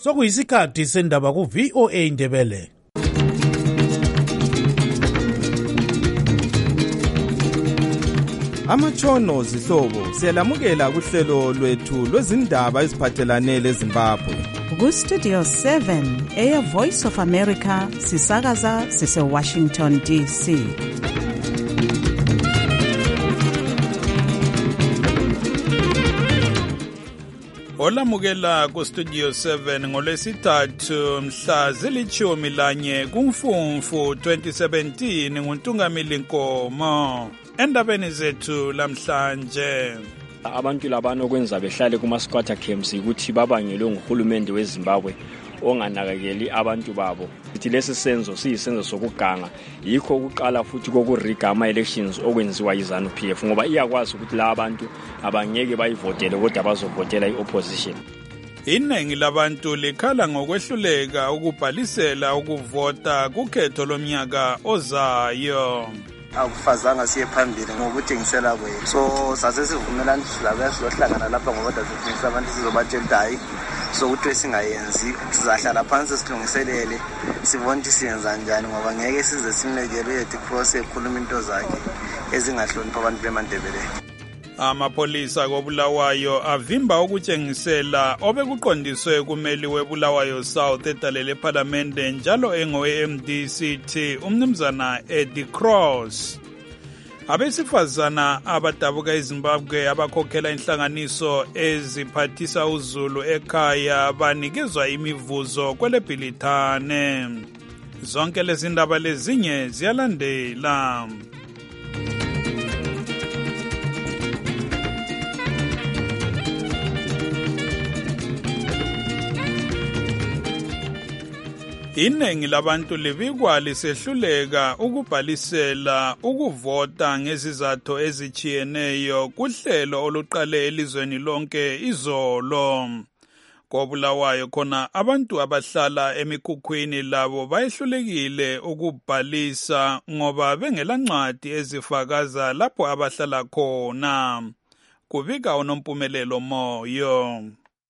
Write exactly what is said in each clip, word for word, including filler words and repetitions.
Sokuyisikhathi sendaba ku V O A Ndebele. Amatshono zihlobo siyalamukela kuhlelo lwethu lwezindaba eziphathelane leZimbabwe. Ku Studio seven Air Voice of America sisakaza sise Washington D C. Olamukela ku Studio seven ngolwesithathu mhla zilithumi lanye kuMfumfu twenty seventeen nguNtungamili Nkomo. Endabeni zethu lamhlanje, abantu labana okwenza behlale kuma squatter camps ukuthi babangelwe nguhulumende weZimbabwe onganakekeli abantu babo. Ithi lesi senzo siyisenzo sokuganga, yikho ukuqala futhi kokuriga ama elections okwenziwa yiZANU P F ngoba iyakwazi ukuthi la abantu abangeke bayivotele kodwa bazovotela iopposition. Iningi labantu likhala ngokwehluleka ukubhalisela ukuvota kukhetho lomnyaka ozayo. Akufazanga siye phambili ngokutshengisela kwethu, so sase sivumelana sizohlangana lapha ngoba dadufisa abantu sizobatshela hayi sokuthi singayenzi, sizahlala phansi silungiselele sibone ukuthi siyenza njani ngoba ngeke size simekele ethi cross ekhuluma into zakhe ezingahlonipha abantu beMandebele. Amapolisa koBulawayo avimba ukutshengisela obekuqondiswe kumeli weBulawayo South edalele eParliamente njalo engowe M D C T umnumzana Eddie Cross. Abesifazana abadabuka eZimbabwe abakhokhela inhlanganiso eziphathisa uZulu ekhaya banikezwa imivuzo kweleBhilithane. Zonke lezi ndaba lezinye ziyalandela. Iningi labantu libikwa lisehluleka ukubhalisela ukuvota ngezizathu ezichiyeneyo kuhlelo oluqale elizweni lonke izolo. KoBulawayo khona abantu abahlala emikhukhwini labo bayehlulekile ukubhalisa ngoba bengelancwadi ezifakaza lapho abahlala khona. Kubika uNompumelelo Moyo.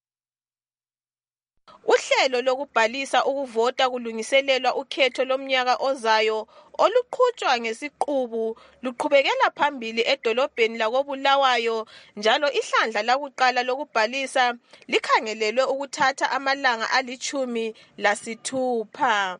Uhlelo lokubhalisa ukuvota kulungiselelwa ukhetho lomnyaka ozayo oluqhutshwa ngesiqubu luqhubekela phambili edolobheni lakoBulawayo, njalo ihlandla lakuqala lokubhalisa likhangelelwe ukuthatha amalanga alichumi lasithupha.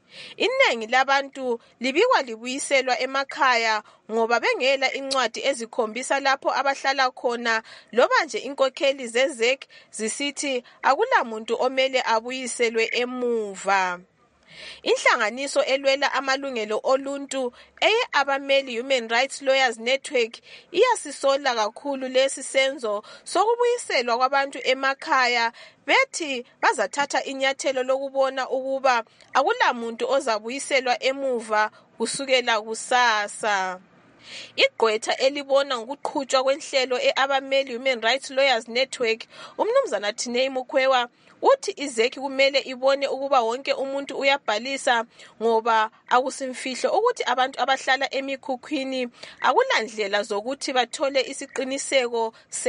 Iningi labantu libikwa libuyiselwa emakhaya ngoba bengela incwadi ezikhombisa lapho abahlala khona, loba nje inkokheli zezek zisithi akulamuntu omele abuyiselwe emuva. Inhlanganiso elwela amalungelo oluntu eye abameli Human Rights Lawyers Network iyasisola kakhulu lesi senzo sokubuyiselwa kwabantu emakhaya, bethi bazathatha inyathelo lokubona ukuba akulamuntu ozabuyiselwa emuva kusukela kusasa. Igqwetha elibona ngokuqhutshwa kwenhlelo eabameli Human Rights Lawyers Network umnumzana Tinei Mukhwewa uthi izeki kumele ibone ukuba wonke umuntu uyabhalisa ngoba akusimfihlo ukuthi abantu abahlala emikhukhwini akulandlela zokuthi bathole isiqiniseko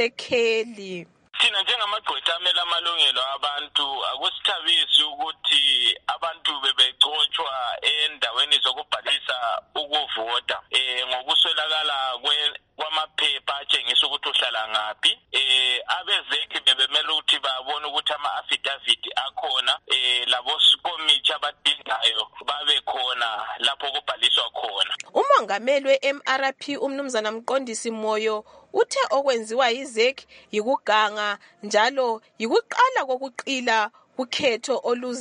sekheli. Thina njengamagqwetha amela amalungelo abantu akusithabisi ukuthi abantu bebegcotshwa endaweni zokubhalisa ukuvota eh ngokuswelakala kwamaphepha atshengisa ukuthi uhlala ngaphi. Eh abezeki bebemela ukuthi babone ukuthi ama affidavit akhona, eh labo komiti abadingayo babe khona lapho kubhaliswa khona. Umongameli we-M R P umnumzana Mqondisi Moyo uthe okwenziwa yizeki yikuganga njalo yikuqala kokuqila kukhetho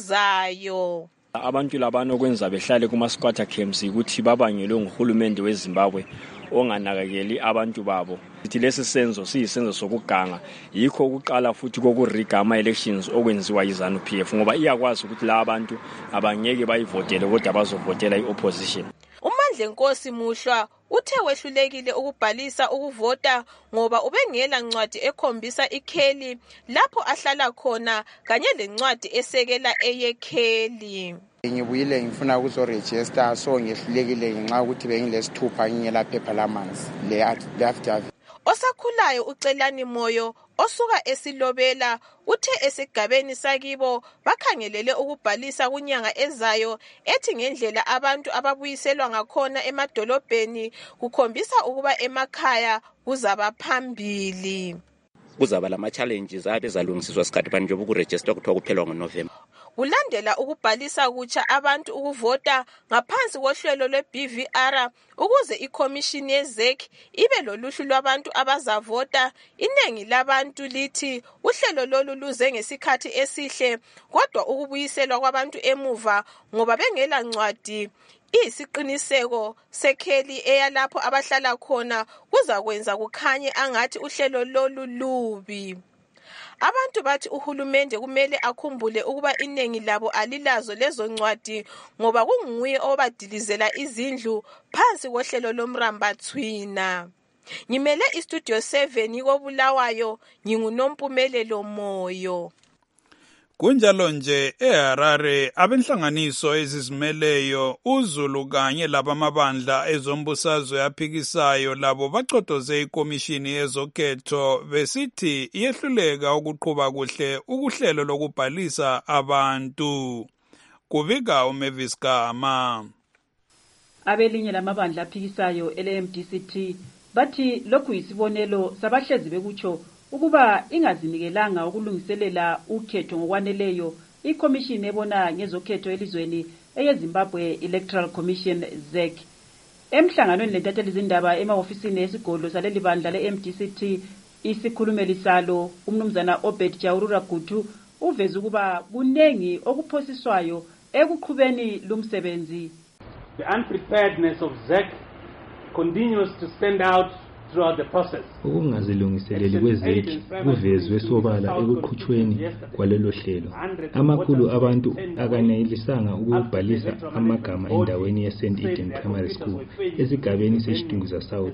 oluzayo. Abantu labana okwenza behlale kuma squatter camps ukuthi babangelwe nguhulumende weZimbabwe onganakekeli abantu babo. Ithi lesi senzo siyisenzo sokuganga, yikho ukuqala futhi kokuriga ama elections okwenziwa yiZANU P F ngoba iyakwazi ukuthi la abantu abangeke bayivotele kodwa bazovotela iopposition. uMandla Nkosi Muhlwa uthe wehlulekile ukubhalisa ukuvota ngoba ubengela ncwadi ekhombisa ikheli lapho ahlala khona kanye lencwadi esekela eyekheli. Ngibuyile ngifuna ukuzoregister so ngehlulekile ngenxa ukuthi bengilesithupha ngingela phepha lamanzi le affidavit. Osakhulayo uCelani Moyo osuka esilobela uthe esigabeni sakibo bakhangelele ukubhalisa kunyanga ezayo ethi ngendlela abantu ababuyiselwa ngakhona emadolobheni kukhombisa ukuba emakhaya kuzaba phambili. Kuzaba lama challenges abezalungisiswa sikhathi bani njengoba ukuregister kuthiwa kuphelwa ngoNovember. Kulandela ukubhalisa kutsha abantu ukuvota ngaphansi kohlelo lwe-B V R ukuze ikhomishini ye-Z E C ibe loluhlu lwabantu abazavota, iningi labantu lithi uhlelo lolu luze ngesikhathi esihle kodwa ukubuyiselwa kwabantu emuva ngoba bengela ncwadi isiqiniseko sekheli eyalapho abahlala khona kuzakwenza kukhanye angathi uhlelo lolu lubi. Abantu bathi uhulumende kumele akhumbule ukuba iningi labo alilazo lezo ncwadi ngoba kunguye obadilizela izindlu phansi kohlelo lomrambathwina. Ngimele istudio seven koBulawayo, nginguNompumelelo Moyo. Kunjalo nje eHarare abenhlanganiso ezizimeleyo uZulu kanye labamabandla ezombusazwe yaphikisayo labo bacotoze ikomishini yezokhetho besithi iyehluleka ukuqhuba kuhle ukuhlelo lokubhalisa abantu. Kubika uMavis Gama. Abelinye lamabandla aphikisayo ele M D C T bathi lokhu yisibonelo sabahlezi bekutsho ukuba ingazinikelanga ukulungiselela ukhetho ngokwaneleyo ikomishini ebona ngezokhetho elizweni eyeZimbabwe Electoral Commission Z E C. Emhlanganweni lentatheli izindaba emahofisini esigodlo saleli bandla le-M D C T isikhulumeli salo umnumzana Obed Jawurura Gutu uveza ukuba kunengi okuphosiswayo ekuqhubeni lumsebenzi. The unpreparedness of Z E C continues to stand out throughout the process. Ukungazilungiseleli kwezeki kuvezwe sobala ekuqhutshweni kwalelo hlelo. Amakhulu abantu akanelisanga ukubhalisa amagama endaweni ye-Saint Eden Primary School esigabeni seShidunguza South.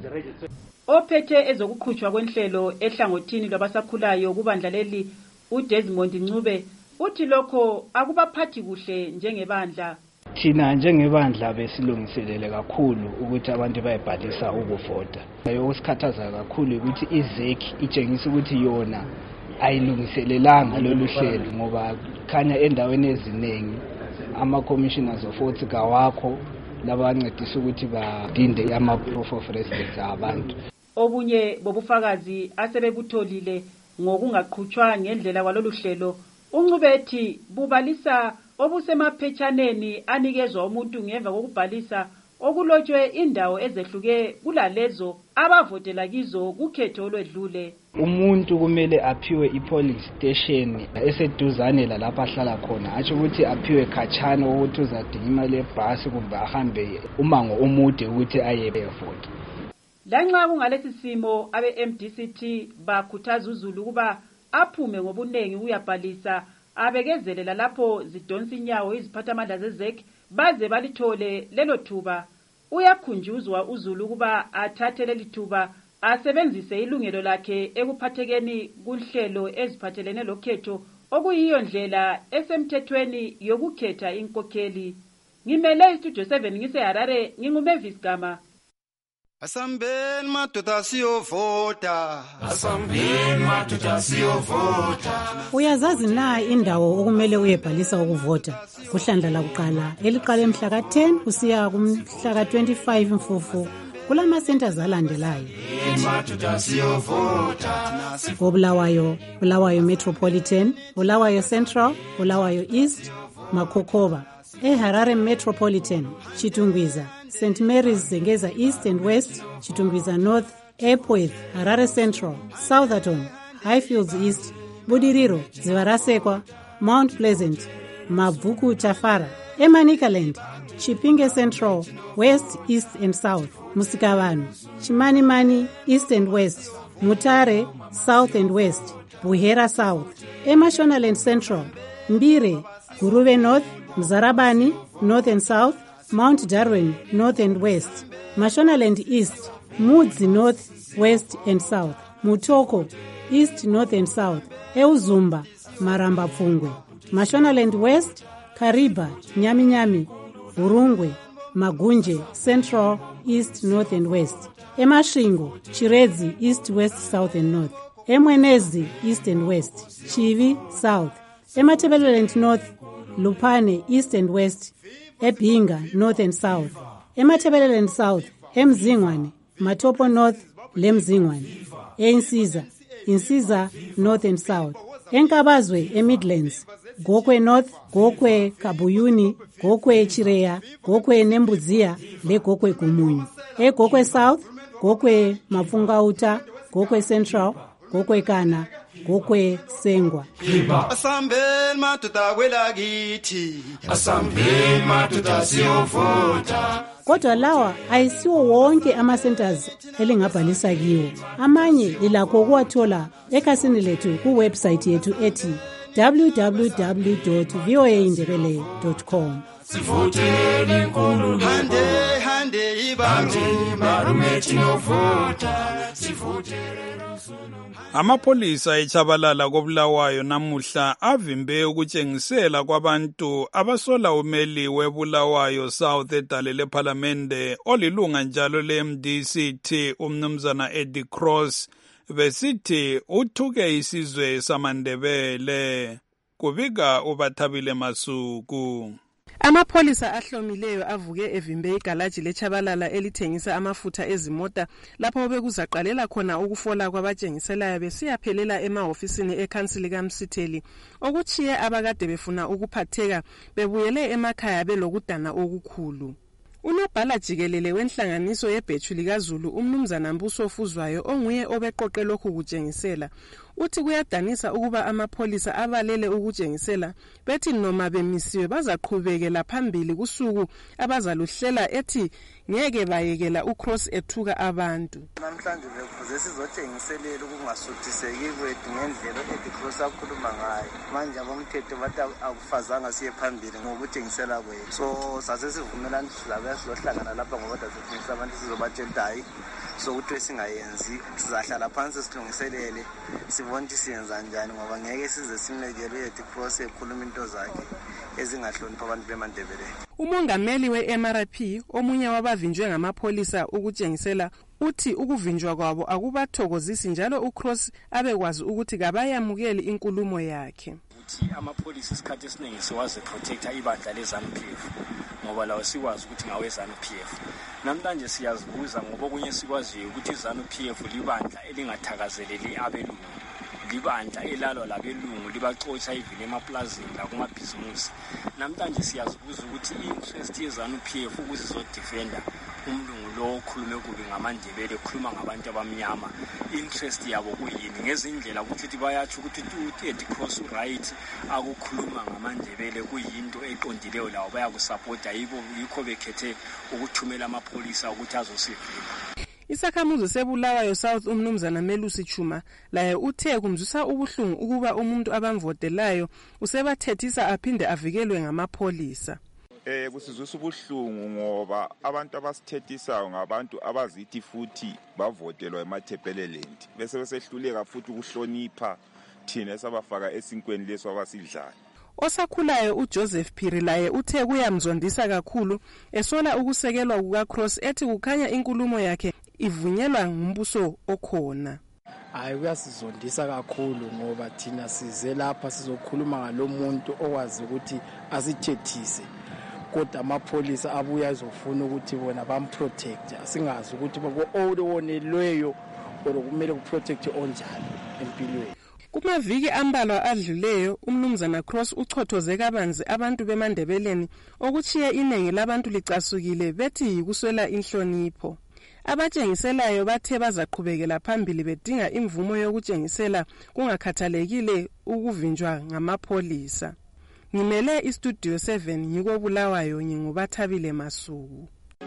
Ophethe ezokuqhutshwa kwenhlelo ehlangothini lwabasakhulayo kubandla leli uDesmond Ncube uthi lokho akubaphathi kuhle njengebandla. Thina njengebandla besilungiselele kakhulu ukuthi abantu bayibhalisa ukuvota. Osikhathaza kakhulu ukuthi iZ E C itshengisa ukuthi yona ayilungiselelanga lolu hlelo ngoba khanya endaweni eziningi ama commissioners of vote kawakho labancedisa ukuthi badinde ama proof of residence abantu. Obunye bobufakazi asebebutholile ngokungaqhutshwa ngendlela kwalolu hlelo uNcubethi bubalisa obusemaphetshaneni anikezwa umuntu ngemva kokubhalisa okulotshwe indawo ezehluke kulalezo abavotela kizo kukhetho olwedlule. Umuntu kumele aphiwe ipolice station eseduzane lalapha ahlala khona, atsho ukuthi aphiwe khatshana ukuthi uzadinga imali yebhasi kumbe ahambe umango omude ukuthi aye evota. Lanxa kungalesi simo abe-M D C T bakhuthaza uZulu ukuba aphume ngobunengi uyabhalisa abekezelela lapho zidonsa inyawo iziphathamandla ze-Z E C baze balithole lelo thuba. Uyakhunjuzwa uZulu ukuba athathe leli thuba asebenzise ilungelo lakhe ekuphathekeni kuhlelo eziphathelene lokhetho okuyiyo ndlela esemthethweni yokukhetha inkokheli. Ngimele istudio seven ngiseHarare, nginguMavis Gama. Asambeni madoda siyovota, asambeni madoda siyovota. Uyazazi na indawo okumele uyebhalisa ukuvota? Kuhlandla lakuqala eliqala emhla ka ten kusiya kumhla ka twenty-five Mfufu kulama centers alandelayo. Madoda siyovota. Bulawayo, Bulawayo Metropolitan, Bulawayo Central, Bulawayo East, Makhokoba. eHarare Metropolitan, Chitungwiza, Saint Mary's Zengeza East and West, Chitungwiza North, Epworth, Harare Central, Southerton, Highfields East, Budiriro, Zivarasekwa, Mount Pleasant, Mavuku Tafara, Emanikaland, Chipinge Central, West, East and South, Musikavanu, Chimanimani, East and West, Mutare, South and West, Buhera South, Emashonaland Central, Mbire, Guruve North, Mzarabani, North and South, Mount Darwin, North and West, Mashonaland East, Mudzi North, West and South, Mutoko, East, North and South, Euzumba, Maramba Pfungwe, Mashonaland West, Kariba, Nyami Nyami, Urungwe, Magunje, Central, East, North and West, Emashingo, Chirezi, East, West, South and North, eMwenezi East and West, Chivi South, eMatabeleland North, Lupane East and West, eBhinga North and South, eMatabeleland South, eMzingwane, Matopo North, leMzingwane, eInsiza, Insiza North and South, eNkabazwe eMidlands, Gokwe North, Gokwe Kabuyuni, Gokwe Chireya, Gokwe Nembuzia, le Gokwe Gumunyu, eGokwe South, Gokwe Mafungauta, Gokwe Central, Gokwe Kana, Gokwe Sengwa. Asambeni madoda kwelakithi, asambeni madoda siyovota. Kodwa lawa ayisiwo wonke ama-centers elingabhalisa kiwo. Amanye lilakho ukuwathola ekhasini lethu kuwebsite yethu ethi w w w dot v o a indebele dot com. Sivoteni nkulu hande hande ibanje barumethi novota sivoteni. Amapolisa eChabalala koBulawayo namuhla avimbe ukutshengisela kwabantu abasola umeli weBulawayo South edale leParliamente olilunga njalo le-M D C T umnumzana Eddie Cross besithi uthuke isizwe samaNdebele. Kubika uBathabile Masuku. Amapholisa ahlomileyo avuke evimbe igalaji leChabalala elithengisa amafutha ezimota lapho bekuzaqalela khona ukufola kwabatshengiselayo besiyaphelela emahofisini ekhansili kaMsitheli okuchiye abakade befuna ukuphatheka bebuyele emakhaya belokudana okukhulu. Unobhala jikelele wenhlanganiso yebhethu likaZulu umnumzana Mbuso Fuzwayo onguye obeqoqe lokhu kutshengisela uthi kuyadanisa ukuba amapholisa abalele ukutshengisela bethi noma bemisiwe bazaqhubekela phambili kusuku abazaluhlela ethi ngeke bayekela uCross ethuka abantu. Namhlanje bekuze sizotshengiselela ukungasuthiseki kwethu ngendlela ethi Cross akhuluma ngayo. Manje abomthetho bathi akufazanga siye phambili ngokutshengisela kwethu. So sase sivumelana sizabe sizohlangana lapha ngoba sifisa abantu sizobatshela hayi so ukuthi singayenzi sizahlala phansi silungiselele sibone ukuthi siyenza njani ngoba ngeke size simekele ethi Cross ekhuluma into zakhe ezingahlonipha abantu beMandebele. Umongameli we-M R P omunye wabavinjwe ngamapholisa ukutshengisela uthi ukuvinjwa kwabo akubathokozisi njalo uCross abekwazi ukuthi kabayamukeli inkulumo yakhe. Uthi amapholisa isikhathi esiningi siwazi protector ibandla leZANU-P F ngoba lawo sikwazi ukuthi ngawe ZANU-P F. Namhlanje siyazibuza ngoba okunye sikwaziyo ukuthi iZANU-P F libandla elingathakazeleli abelungu. Libandla elalwa labelungu libaxotsha ivile emaplazini la kumabhizimusi. Namhlanje siyazibuza ukuthi i-interest yeZANU-P F ukuthi izodefenda umlungu lo okhulume kubi ngamaNdebele okhuluma ngabantu abamnyama. Interest yabo kuyini ngezindlela ukuthi bayathi ukuthi uTed Cross right akukhuluma ngamaNdebele kuyinto eqondileyo lawo bayakusupporta yibo yikho bekhethe ukuthumela amapholisa ukuthi azosivimba. Isakhamuzi seBulawayo South umnumzana Melusi Chuma laye uthe kumzwisa ubuhlungu ukuba umuntu abamvotelayo usebathethisa aphinde avikelwe ngamapholisa. Eh kusizwisa ubuhlungu ngoba abantu abasithethisayo ngabantu abazithi futhi bavotelwa eMatabeleland bese besehluleka futhi ukuhlonipha thina esabafaka esinkweni leso abasidlala. Osakhulayo uJoseph Phiri laye uthe kuyamzondisa kakhulu esola ukusekelwa kukaCross ethi kukhanya inkulumo yakhe ivunyelwa ngumbuso okhona. Hayi kuyasizondisa kakhulu ngoba thina size lapha sizokhuluma ngalomuntu okwazi ukuthi asithethise kodwa amapholisa abuya ezofuna ukuthi bona bamprotect asingazi ukuthi bako-owonelweyo kumele kuprotect onjani empilweni. Kumaviki ambalwa adluleyo umnumzana Cross uchothoze kabanzi abantu beMandebeleni okuchiye inengi labantu licasukile bethi yikuswela inhlonipho. Abatshengiselayo bathe bazaqhubekela phambili bedinga imvumo yokutshengisela kungakhathalekile ukuvinjwa ngamapholisa. Ngimele iStudio seven ngiko Bulawayo ngingubathabile Masuku.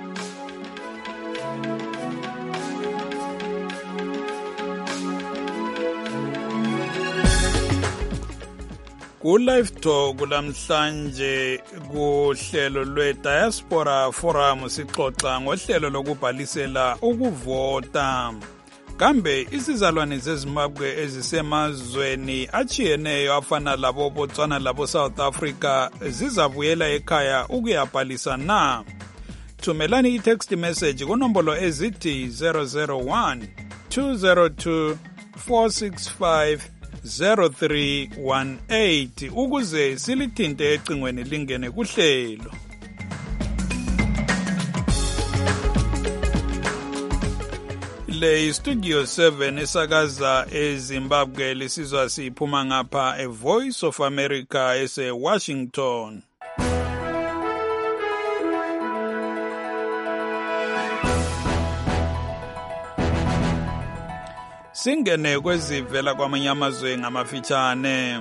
Ku-Live Talk kulamhlanje kuhlelo lwe-Diaspora Forum sixoxa ngohlelo lokubhalisela ukuvota. Kambe isizalwane zeZimbabwe ezisemazweni achiyeneyo afana labo Botswana labo South Africa zizabuyela ekhaya ukuyabhalisa na? Thumelani i-text message kunombolo ezithi zero zero one two zero two four six five zero three one eight ukuze silithinte ecingweni lingene kuhlelo. Le Studio seven esakaza eZimbabwe lisizwa siphuma ngapha e Voice of America ese Washington. Singene kwezivela kwamanye amazwe ngamafitshane.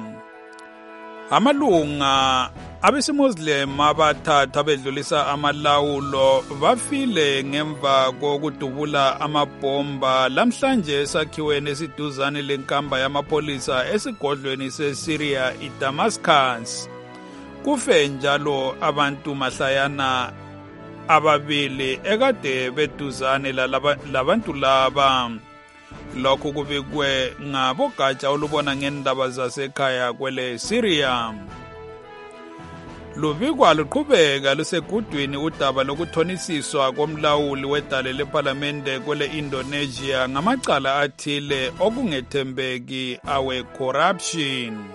Amalunga abesimuzlim abathathu abedlulisa amalawulo bafile ngemva kokudubula amabhomba lamhlanje esakhiweni esiduzane lenkamba yamapolisa esigodlweni seSyria iDamascus. Kufe njalo abantu mahlayana ababili ekade beduzane labantu laba. Lokhu kubikwe ngabogatsha olubona ngendaba zasekhaya kwele Syria. Lubikwa luqhubeka lusegudwini udaba lokuthonisiswa komlawuli wedale leParliamente kwele Indonesia ngamacala athile okungethembeki awe corruption.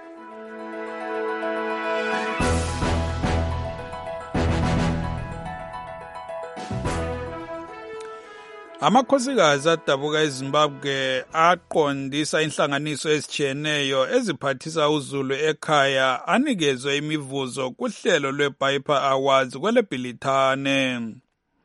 Amakhosikazi adabuka eZimbabwe aqondisa inhlanganiso ezitshiyeneyo eziphathisa uzulu ekhaya anikezwe imivuzo kuhlelo lweBiper Awards kwele Bhilithane.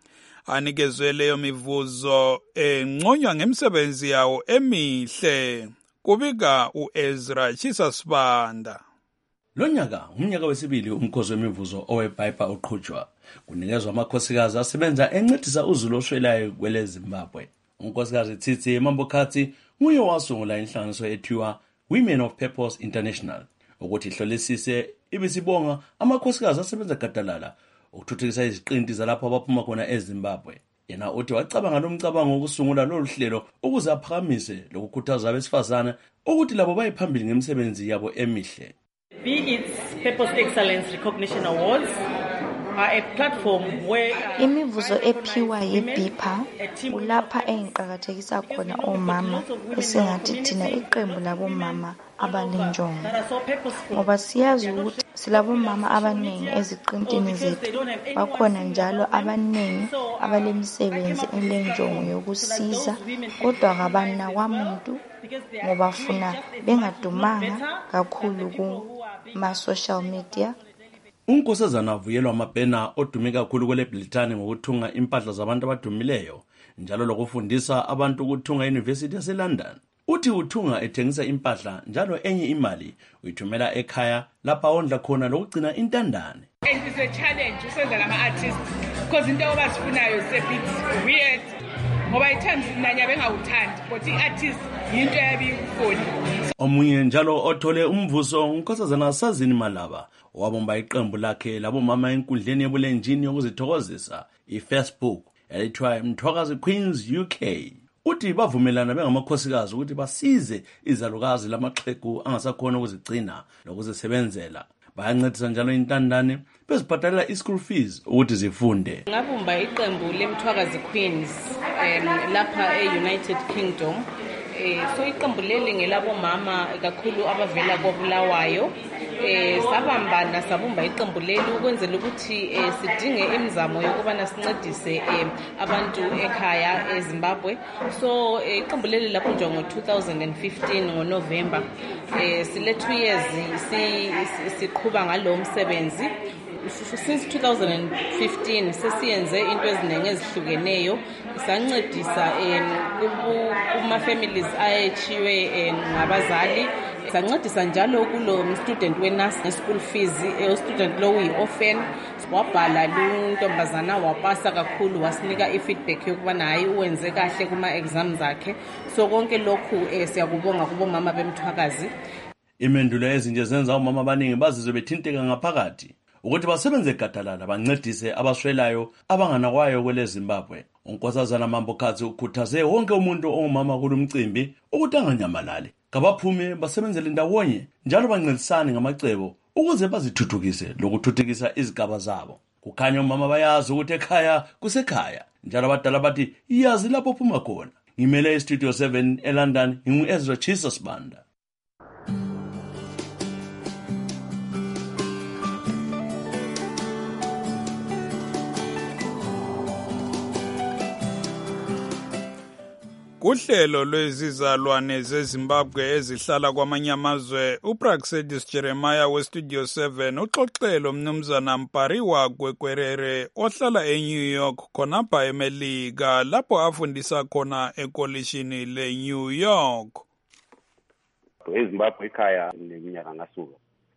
Anikezwe leyo mivuzo enconywa ngemisebenzi yawo emihle. Kubika uEzra Chisasibanda. Lonyaka umnyaka wesibili umkhosi wemivuzo oweBiper uqhutshwa. Kunikezwa amakhosikazi asebenza encedisa uzulu oshwelayo kwele Zimbabwe. Unkosikazi Tsitsi Mambokati nguye wasungula inhlanganiso ethiwa Women of Purpose International ukuthi ihlolisise ibisibonga amakhosikazi asebenza gadalala ukuthuthukisa iziqinti zalapho abaphuma khona eZimbabwe. Yena uthi wacabanga lomcabango wokusungula lolu hlelo ukuze aphakamise lokukhuthaza abesifazane ukuthi labo bayiphambili ngemisebenzi yabo emihle. Be its Purpose Excellence Recognition Awards are a platform where imivuzo ephiwa yiBiper ulapha engiqhakathekisa khona omama esingathi thina iqembu labomama abanenjongo ngoba siyazi ukuthi silabomama abanengi eziqintini zethu bakhona njalo abanengi abalemisebenzi elenjongo yokusiza kodwa ngabana kwamuntu ngoba funa bengadumanga kakhulu kuma social media. Unkosazana Vuyelwa Mabhena odume kakhulu kwele Bhilithane ngokuthunga impahla zabantu abadumileyo njalo lokufundisa abantu ukuthunga eUniversity yaseLondon. Uthi uthunga ethengisa impahla njalo enye imali uyithumela ekhaya lapha ondla khona lokugcina intandane. And it's a challenge usenza lama artists because into abasifunayo is a bit weird. Ngoba ithanda nanya bengawuthandi but iartist into yabikufuni. Omunye njalo othole umvuso unkosazana Sazini Malaba wabomba iqembu lakhe labomama enkundleni yebulenjini yokuzithokozisa iFacebook elithiwa Mthwakazi Queens U K. Uthi bavumelana bengamakhosikazi ukuthi basize izalukazi lamaxhegu angasakhona ukuzigcina lokuzisebenzela. Bayancedisa njalo intandane bezibhadalela i-school fees ukuthi zifunde. Ngabumba iqembu leMthwakazi Queens um, lapha e-United Kingdom. Eh, so iqembu leli ngelabomama kakhulu abavela koBulawayo. Eh, sabambana sabumba iqembu leli ukwenzela ukuthi eh, sidinge imizamo yokubana sincedise eh, abantu ekhaya eZimbabwe. So eh, iqembu leli lakhonjwa ngo two thousand fifteen ngo November. Eh, sile two years si siqhuba ngalo msebenzi. Since two thousand fifteen sesiyenze into eziningi ezihlukeneyo sancedisa kuma families ayechiwe ngabazali sancedisa njalo kulo student weNAS school fees e student lo uyi orphan wabhala luntombazana wapasa kakhulu wasinika ifeedback yokubana hayi uwenze kahle kuma exams zakhe so konke lokhu siyakubonga kubo mama beMthwakazi. Imendulo ezinje zenza umama abaningi bazizwe bethinteka ngaphakathi ukuthi basebenze gadalala bancedise abaswelayo abanganakwayo kwele Zimbabwe. Unkosazana Mambokati ukhuthaze wonke umuntu ongumama kulumcimbi ukuthi anganyamalali kabaphume basebenzele ndawonye njalo bancedisane ngamacebo ukuze bazithuthukise lokuthuthukisa izigaba zabo. Kukhanya umama bayazi ukuthi ekhaya kusekhaya njalo abadala bathi yazi lapho phuma khona. ngimele istudio seven eLondon ngingu-Ezra Jesus Banda. Kuhlelo lwezizalwane zeZimbabwe ezihlala kwamanye amazwe, uPraxedis Jeremiah weStudio seven uxoxelo mnumzana Mpariwa Gwekwerere ohlala eNew York khonapha eMelika lapho afundisa khona ekolishini leNew York. eZimbabwe ekhaya neminyaka ngasuka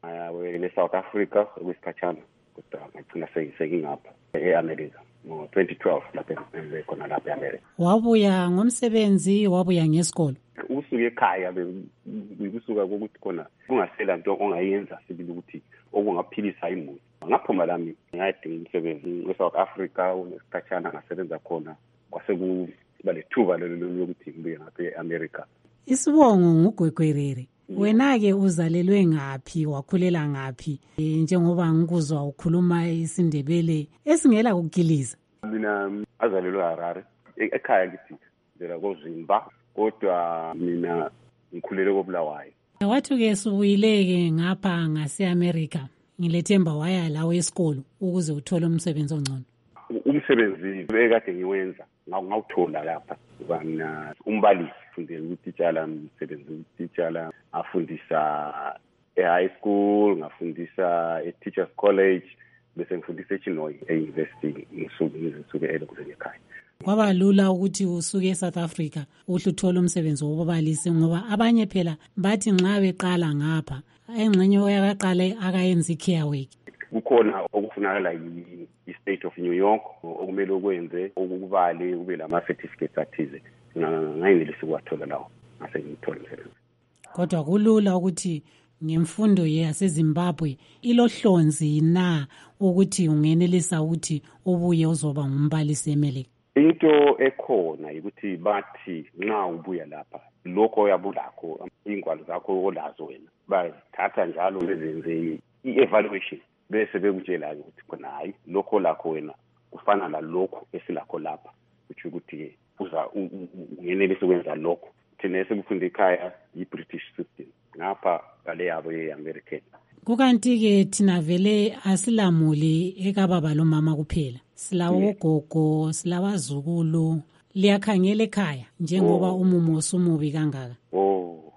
le South Africa okwesikhatshana kodwa ngicina sengingapha eAmerica ngo twenty twelve lapha khona lapha eAmerica. Wabuya ngomsebenzi wabuya ngesikolo. Usuke ekhaya bekusuka ukuthi khona kungasela into ongayenza sibili ukuthi okungaphilisa imuli. Ngaphuma lami ngayidinga umsebenzi eSouth Africa ngesikhatshana ngasebenza khona kwase kuba lethuba lokuthi ngibuye ngapha eAmerica. Isibongo nguGwekwerere. Wena ke uzalelwe ngaphi wakhulela ngaphi njengoba ngikuzwa ukhuluma isindebele esingela ukugiliza? Mina azalelwe Harare ekhaya ngithi ngela koZimba kodwa mina ngikhulele koBulawayo. Wathi ke subuyileke ngapha ngase-America ngilethemba waya lawo esikolo ukuze uthole umsebenzi ongcono. Umsebenzi bekade ngiwenza ngawuthola lapha ubana umbalisi fundela ukutitshala umsebenzi ukutitshala afundisa e-high school ngafundisa e-teachers college bese ngifundisa eChinoyi e-university ngisuke eLokuzeni ekhaya. Kwaba lula ukuthi usuke eSouth Africa uhle uthole umsebenzi wobubalisi ngoba abanye phela bathi nxa beqala ngapha engxenye oyakaqala akayenza i-care work. Kukhona okufunakala yi-state of New York okumele ukwenze ukubale ube lama certificates athize ngayinelisa ukwathola lawo ngase ngithola umsebenzi. Kodwa kulula ukuthi ngemfundo yaseZimbabwe ilohlonzi na ukuthi ungenelisa ukuthi ubuye uzoba ngumbalisi eMelika? Into ekhona ukuthi bathi nxa ubuya lapha lokho oyabulakho ingwalo zakho olazo wena bathatha njalo bezenze i-evaluation bese bekutshela ukuthi khona hayi lokho lakho wena kufana lalokho esilakho lapha ukuthi ukuthi uza ungenelisa ukwenza lokho. Thina esifunda ekhaya yi-British system ngapha ngale yabo ye-American. Kukanti ke thina vele asilamuli ekababa lo mama kuphela, silawo ogogo silabazukulu liyakhangela ekhaya njengoba oh. umumo usumubi kangaka. Oh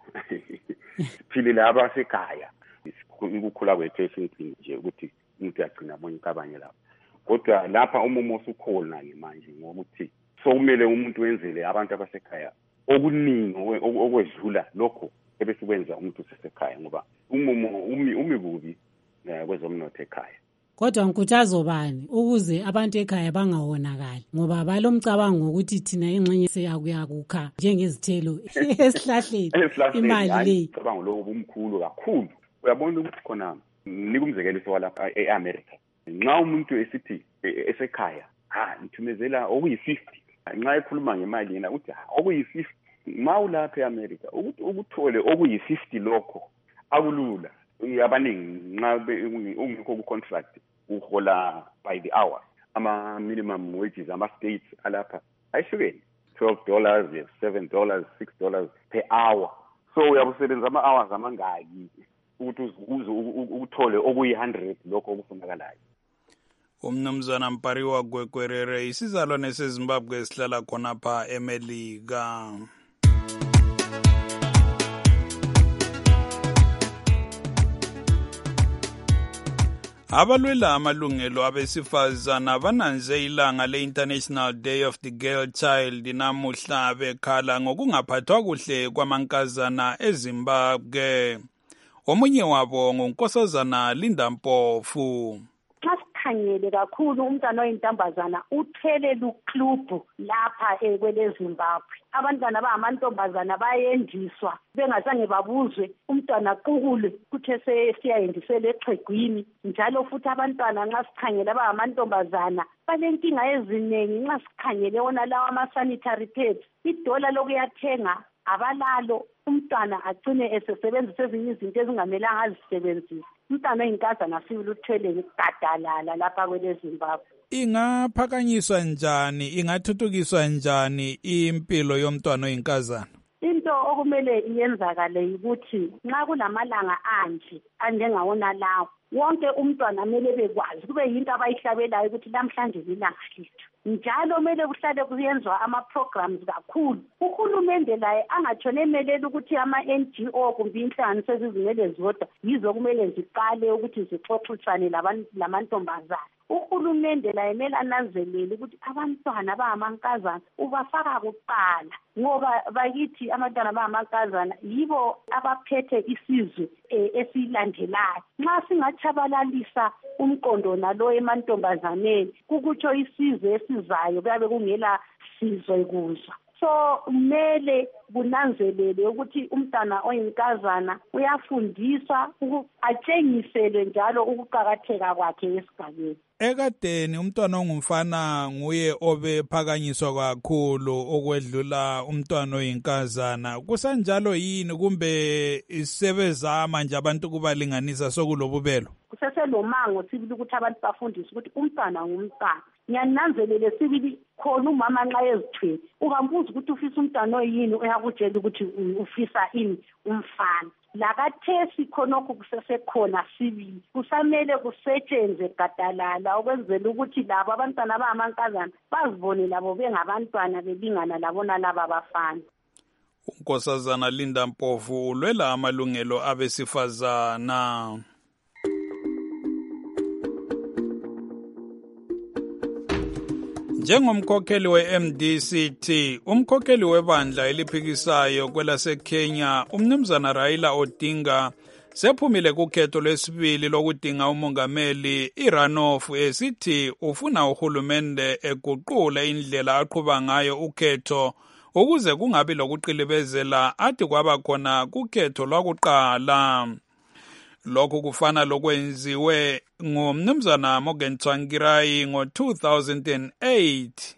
phile laba sekhaya ukukhula kwethu esintsini nje ukuthi umuntu yagcina abonye kabanye lapha kodwa lapha umumo usukhona manje ngokuthi sokumele umuntu wenzele abantu abasekhaya okuningi okwedlula lokho ebesikwenza umuntu usesekhaya ngoba umumo umi umikubi kwezomnotho ekhaya. Kodwa ngikuthazo bani ukuze abantu ekhaya bangawonakali ngoba balomcabango ukuthi thina ingxenye seyakuyakukha njengezithelo esihlahleni imali le cabango lo umkhulu kakhulu. Uyabona ukuthi khona nikumzekeliso walapha eAmerica nxa umuntu esithi esekhaya ha ngithumezela okuyi-fifty nxa ekhuluma ngemali yena uthi okuyi-fifty mawulapha eAmerica ukuthi ukuthole okuyi-fifty lokho akulula. Abaningi nxa ungikho ku-contract uhola by the hour ama minimum wages ama states alapha ayihlukene twelve dollars, seven dollars, six dollars per hour. So uyabusebenza ama-hours amangaki ukuthi uze uthole okuyi-one hundred lokho okufunakalayo. Umnumzana Mpariwa Gwekwerere isizalwane seZimbabwe esihlala khonapha eMelika. Abalwela amalungelo abesifazana bananze ilanga le-International Day of the Girl Child namuhla bekhala ngokungaphathwa kuhle kwamankazana eZimbabwe. Omunye wabo ngunkosazana Linda Mpofu. Khangele kakhulu umntwana oyintombazana uthele luklubhu lapha ekwele Zimbabwe. Abantwana abangamantombazana bayendiswa bengazange babuzwe umntwana qukule kuthe sesiyayendisela exhegwini. Njalo futhi abantwana nxa sikhangele abangamantombazana balenkinga eziningi nxa sikhangele wona lawa ama-sanitary pads. Idola lokuyathenga abalalo umntwana agcine esesebenzisa ezinye izinto ezingamelanga azisebenzise. Umntwana oyinkazana sibili uthwele gadalala lapha kwele Zimbabwe. ingaphakanyiswa njani, ingathuthukiswa njani impilo yomntwana oyinkazana? Into okumele iyenzakale ukuthi nxa kulamalanga anje anjengawona lawo, wonke umntwana kumele bekwazi kube yinto abayihlabelayo ukuthi namhlanje lilanga lethu. Njalo kumele kuhlale kuyenzwa ama-programs kakhulu. Uhulumende laye angatshone emelela ukuthi ama-N G O kumbe inhlanganiso ezizimele zodwa yizo kumele ziqale ukuthi zixoxisane lamantombazana. Uhulumende laye kumele ananzelele ukuthi abantwana abangamankazana ubafaka kuqala, ngoba bakithi abantwana abangamankazana yibo abaphethe isizwe esilandelayo. Nxa singatshabalalisa umqondo nalo emantombazaneni, kukutsho isizwe esizayo kuyabe kungela sizwe kuzo. So kumele kunanzelele ukuthi umntana oyinkazana uyafundiswa, atshengiselwe njalo ukuqakatheka kwakhe esigabeni. Ekadeni umntwana ongumfana nguye obephakanyiswa kakhulu okwedlula umntwana oyinkazana. Kusanjalo yini kumbe isebezama nje abantu kubalinganisa sokulobubelo? Kuseselomango sibili ukuthi abantu bafundiswe ukuthi umntwana ngumntwana. Ngiyananzelele sibili khona umama nxa ezithwele ungambuza ukuthi ufisa umntwana oyini, uyakutshela ukuthi ufisa ini umfana. Lakathesi khonokho kusesekhona sibili, kusamele kusetshenzwe gadalala ukwenzela ukuthi labo abantwana abangamankazana bazibone labo bengabantwana belingana labona laba abafana. uNkosazana Linda Mpofu ulwela amalungelo abesifazana. Njengomkhokheli we-M D C T, umkhokheli webandla eliphikisayo kwelaseKenya, umnumzana Raila Odinga, sephumile kukhetho lwesibili lokudinga umongameli iRunoff esithi ufuna uhulumende eguqula indlela aqhuba ngayo ukhetho ukuze kungabi lokuqilibezela athi kwaba khona kukhetho lwakuqala. Lokhu kufana lokwenziwe ngumnumzana Morgan Tsvangirai ngo two thousand eight.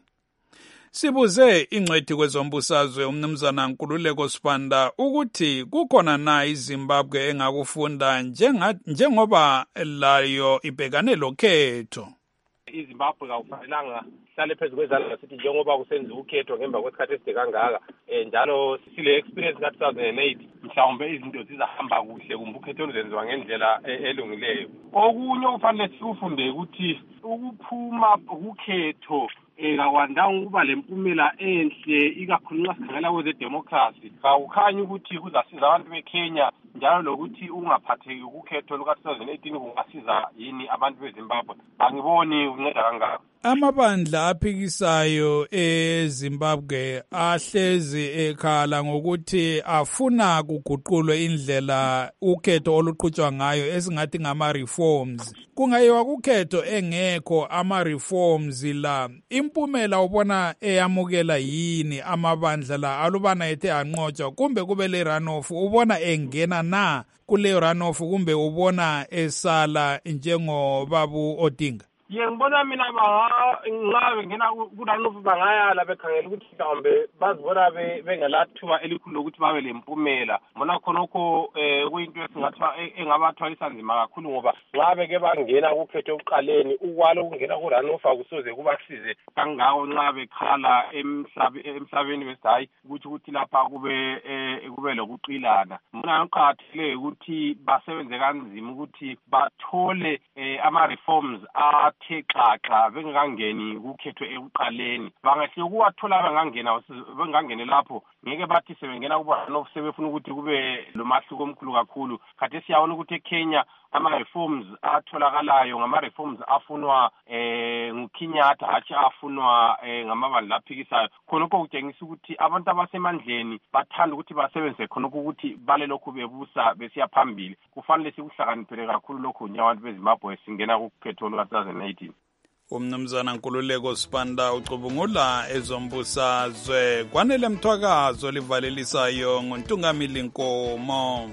Sibuze ingcwethi kwezombusazwe umnumzana Nkululeko Sibanda ukuthi kukhona na iZimbabwe engakufunda njengoba layo ibhekane lokhetho. iZimbabwe akufanelanga hlale phezu kwezandla sithi njengoba kusenziwa ukhetho ngemva kwesikhathi eside kangaka njalo sile experience ka two thousand eight mhlawumbe izinto zizahamba kuhle kumbe ukhetho oluzenziwa ngendlela elungileyo. Okunye okufanele sifunde ukuthi ukuphuma ukhetho kakwandanga ukuba lempumela enhle ikakhulu nxa sikhangela kwezedemocracy. Kawukhanyi ukuthi kuzasiza abantu beKenya njalo lokuthi ungaphatheki ukhetho luka two thousand eighteen kungasiza yini abantu beZimbabwe. Angiboni kunceda kangaka. Amabandla aphikisayo eZimbabwe ahlezi ekhala ngokuthi afuna kuguqulwe indlela ukhetho oluqhutshwa ngayo esingathi ngama reforms. Kungayiwa kukhetho engekho ama reforms la, impumela ubona eyamukela yini amabandla la alubana ethe anqotshwa kumbe kube le runoff, ubona engena na kule runoff kumbe ubona esala njengobabu Odinga? Ye ngibona mina bangabe ngena kuRunoff bangayala bekhangela ukuthi mhlawumbe bazibona bengelathuba elikhulu lokuthi babe lempumela. Bona khonokho kuyinto esingathiwa engabathwalisa nzima kakhulu ngoba ngabe ke bangena kukhetho okuqaleni ukwalo ukungena kuRunoff akusoze kubasize kangako nxa bekhala emhlabeni besihayi ukuthi ukuthi lapha kube kube lokuqilana. Mina ngiqathile ukuthi basebenze kanzima ukuthi bathole ama reforms a thexaxa bengangeni kukhetho ekuqaleni. Bangahle ukuwathola bengangena bengangene lapho ngeke bathi sebengena kuRunoff sebefuna ukuthi kube lomahluko omkhulu kakhulu. Khathi siyabona ukuthi eKenya ama reforms atholakalayo ngama reforms afunwa eh nguKenyatta hathi afunwa ngamabandla aphikisayo. Khonokho kutshengisa ukuthi abantu abasemandleni bathanda ukuthi basebenze khonokho ukuthi bale lokhu bebusa besiya phambili. Kufanele sikuhlakaniphele kakhulu lokho nyabantu beZimbabwe singena kukhetho luka two thousand eighteen. Umnumzana Nkululeko Sibanda ucubungula ezombusazwe kwanele mthwakazo livalelisayo ngontungamili Nkomo.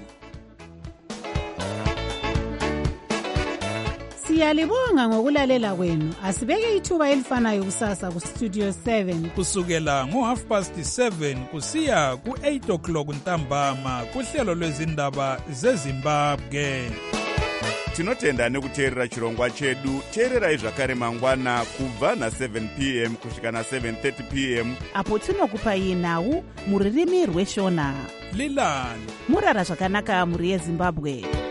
Siyalibonga ngokulalela kwenu. Asibeke ithuba elifanayo kusasa ku Studio seven kusukela ngo half past seven kusiya ku eight o'clock ntambama kuhlelo lwezindaba zeZimbabwe. tinotenda nekuteerera chirongwa chedu. Teererai zvakare mangwana kubva na seven p m kusvika na seven thirty p m apo tinokupai nhau mururimi rweshona. Lilan murara zvakanaka muri yeZimbabwe.